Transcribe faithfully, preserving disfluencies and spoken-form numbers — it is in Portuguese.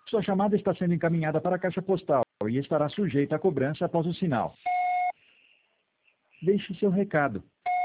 Sua chamada está sendo encaminhada para a caixa postal e estará sujeita a cobrança após o sinal. Deixe seu recado.